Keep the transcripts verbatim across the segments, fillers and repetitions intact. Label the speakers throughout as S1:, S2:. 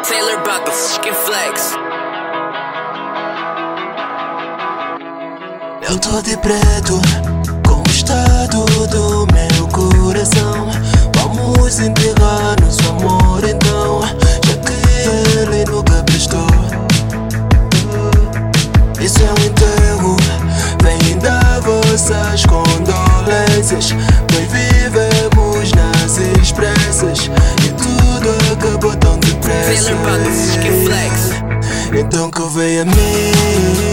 S1: Taylor bout the fucking flex.
S2: Eu tô de preto, com o estado do meu coração. Vamos enterrar nosso amor então, já que ele nunca prestou. Isso é um enterro, vem dar vossas condolências. Nós vivemos nas expressas e tudo acabou tão depressa.
S1: Taylor bout the fucking flex.
S2: Então que venha a mim,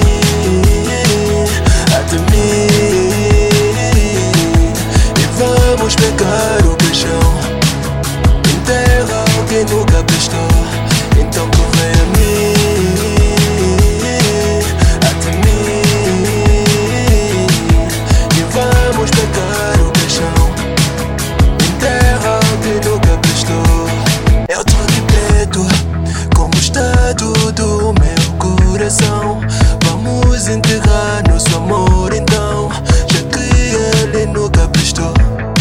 S2: até mim, e vamos pegar o caixão, enterra o que nunca prestou. Então que venha a mim, até mim, e vamos pegar o caixão, enterra o que nunca prestou. Eu tô de preto, como o estado do meu coração. Vamos enterrar nosso amor então, já que ele nunca prestou.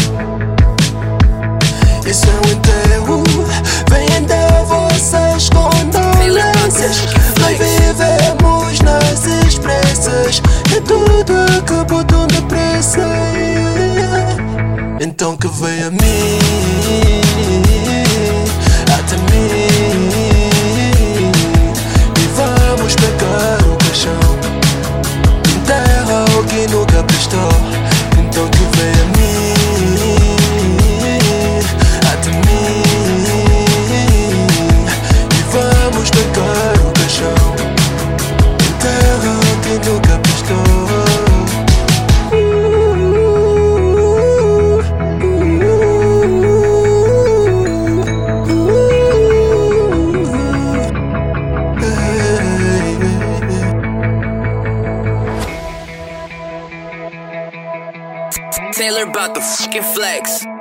S2: Isso é um enterro, vem dar vossas condolências. Nós vivemos nas expressas e tudo acabou tão depressa. Então que venha a mim, até mim, e vamos pegar o caixão, enterra o que nunca prestou. Então que venha a mim, até mim, e vamos pegar o caixão, enterra o que nunca prestou.
S1: Taylor bout the fucking flex.